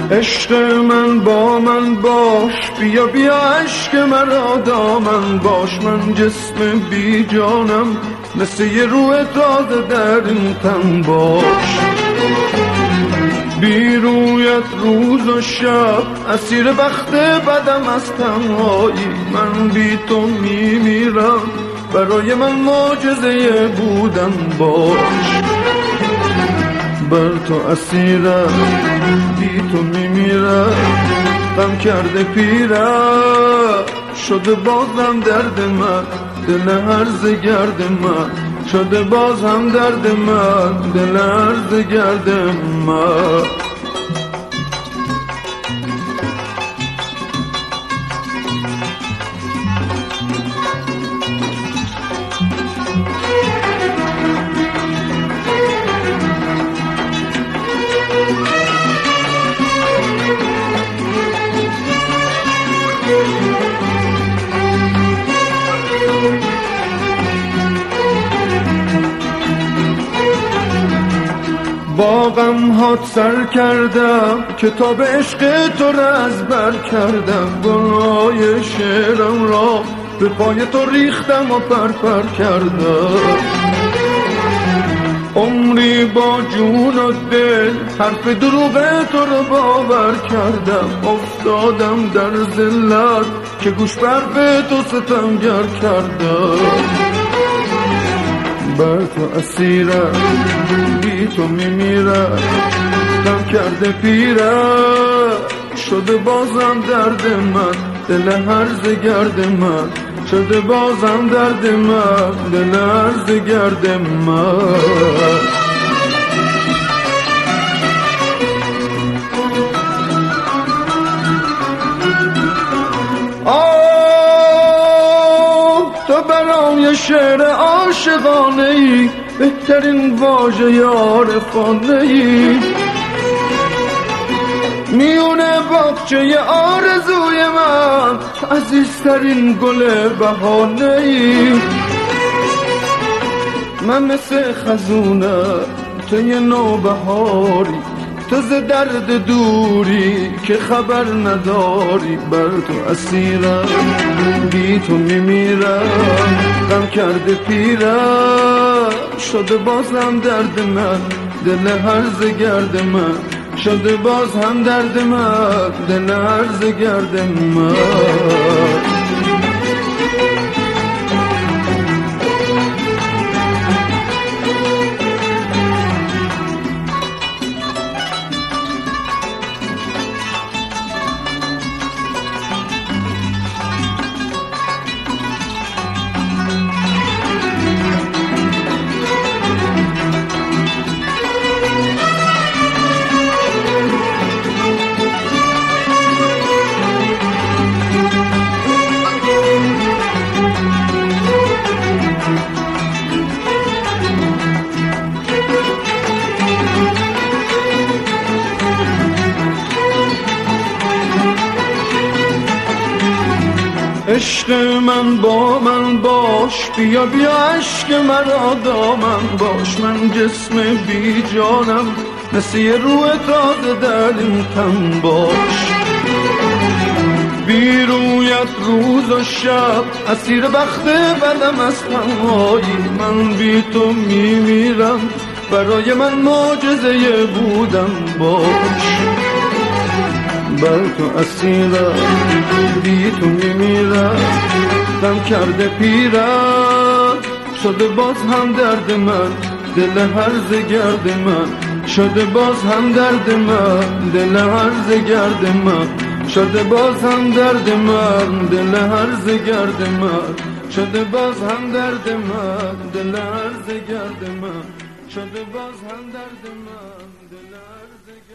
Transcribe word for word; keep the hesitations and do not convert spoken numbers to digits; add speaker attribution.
Speaker 1: عشق من با من باش، بیا بیا عشق مرا دامن باش. من جسم بی جانم، مثل یه روح تازه در این تن باش. بی رویت روز و شب اسیر بخت بدم از تنهایی. من بی تو میمیرم، برای من معجزه بودن باش. بر تو اسیرم، بی تو میمیرم، غم کرده پیرم شده بازم درد من، دل هرزه گرد من شده بازم درد من، دل هرزه گرد من. با غم هات سر کردم، کتاب عشق تو را از بر کردم. گناه شعرم را به پای تو ریختم و پر پر کردم. عمری با جون و دل حرف دروغ تو رو باور کردم. افتادم در ذلت که گوش بر به تو ستمگر کردم. بر تو اسیرم، بی تو میمیرم، غم کرده پیرم شده بازم درد من، دل هرزه گرد من شده بازم درد من، دل هرزه گرد من. تو برای شعر عاشقانه ای، بهترین واژه عارفانه ای. میونه باغچه آرزوی من، عزیزترین گل بهانه ای. من مثل خزونه، تو یه نوبهاری، تو ز درد دوری که خبر نداری. بر تو اسیرم، بی تو میمیرم، غم کرده پیرم شده بازم درد من، دل هرزه گرد من شده باز هم درد من، دل هرزه گرد من. عشق من با من باش، بیا بیا عشق مرا دامن باش. من جسم بی جانم، مثل یه روح تازه در این تن باش. بی رویت روز و شب اسیر بخت بدم از تنهایی. من بی تو میمیرم، برای من معجزه بودن باش. بر تو اسیرم، بی تو میمیرم، غم کرده پیرم شده باز هم درد من، دل هرزه گرد من شده باز هم درد من، دل هرزه گرد من شده باز هم درد من، دل هرزه گرد من شده باز هم درد من، دل هرزه گرد من شده باز هم درد من، دل هرزه